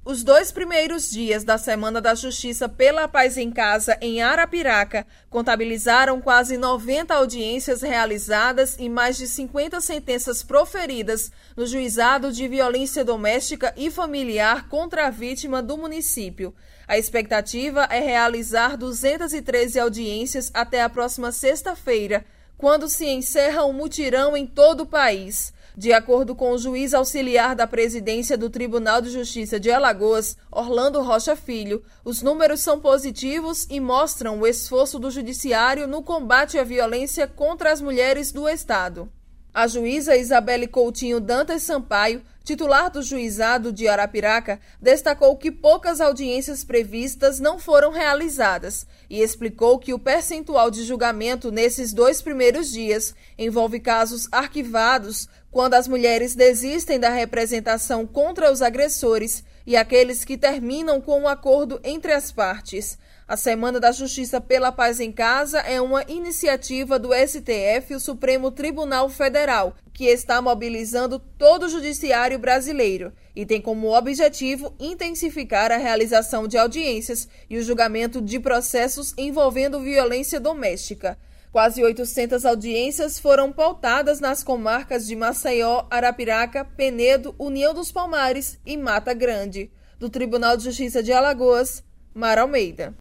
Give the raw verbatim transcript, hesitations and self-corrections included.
Os dois primeiros dias da Semana da Justiça pela Paz em Casa em Arapiraca contabilizaram quase noventa audiências realizadas e mais de cinquenta sentenças proferidas no Juizado de Violência Doméstica e Familiar contra a vítima do município. A expectativa é realizar duzentas e treze audiências até a próxima sexta-feira, quando se encerra um mutirão em todo o país. De acordo com o juiz auxiliar da presidência do Tribunal de Justiça de Alagoas, Orlando Rocha Filho, os números são positivos e mostram o esforço do judiciário no combate à violência contra as mulheres do estado. A juíza Isabelle Coutinho Dantas Sampaio, titular do juizado de Arapiraca, destacou que poucas audiências previstas não foram realizadas e explicou que o percentual de julgamento nesses dois primeiros dias envolve casos arquivados quando as mulheres desistem da representação contra os agressores e aqueles que terminam com um acordo entre as partes. A Semana da Justiça pela Paz em Casa é uma iniciativa do S T F, o Supremo Tribunal Federal, que está mobilizando todo o judiciário brasileiro e tem como objetivo intensificar a realização de audiências e o julgamento de processos envolvendo violência doméstica. Quase oitocentas audiências foram pautadas nas comarcas de Maceió, Arapiraca, Penedo, União dos Palmares e Mata Grande. Do Tribunal de Justiça de Alagoas, Mara Almeida.